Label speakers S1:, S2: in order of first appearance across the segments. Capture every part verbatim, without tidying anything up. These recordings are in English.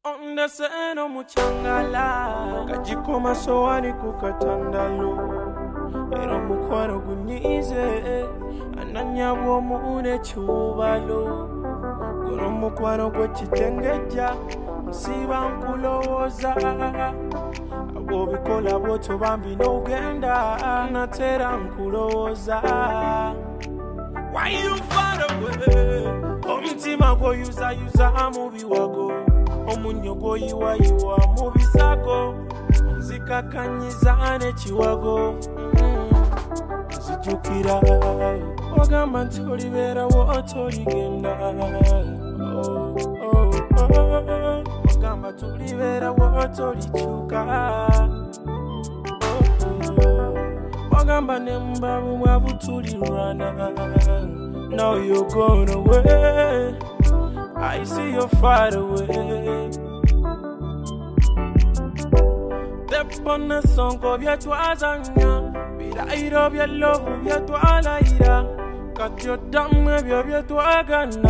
S1: Onda seno muchangala kajikoma soani kukatandalo era mukwano gunyize ananyabwo muune chubalo gono mukwano gwe kitengeja msiba nkulowoza abo bikola boto bambi n'ogenda natera nkulowoza. Why you far away? Omutima gwo yuza yuza amubi wago omunyogo yiwa yiwa mubi sako zikakanyiza ne chiwago zijukira ogamba nti olibera wotoligenda ogamba tulibera wotolichuka ogamba nembabu mwavu tulirwana. Now you're gone away, I see you're far away. Step on the song of your twazanya, Birairo of your love of your twalaira, cut your tongue with your twagana.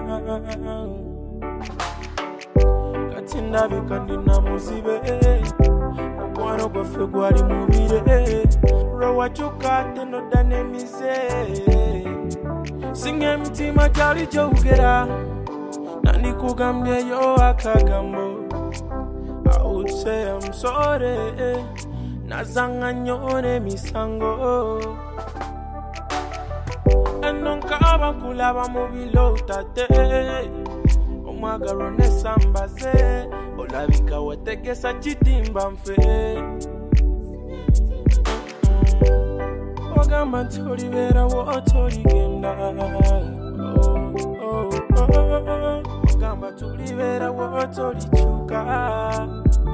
S1: Katinda bikandina muzibe, Mukwano gwa February mubire, Rowa chukate no dane mise. Singe mtima jali jogera nani kugambye yo akagambo. I would say I'm sorry nazanga nyone misango enonkaba kulaba mubilo tate omwagaro ne sambaze olabika wategesa chitimba mfe ogamba nti olibera wotoligenda ogamba tulibera wotolichuka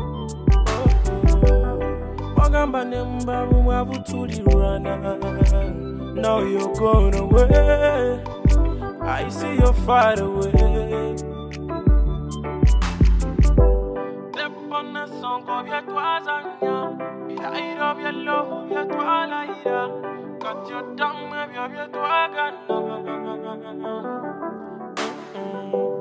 S1: ogamba nembabu mwavu tulirwana. Now you're gone away, I see you're far away. Step on the song of your twazanya, Birairo of your love of your twalaira, cut your tongue with your twagana.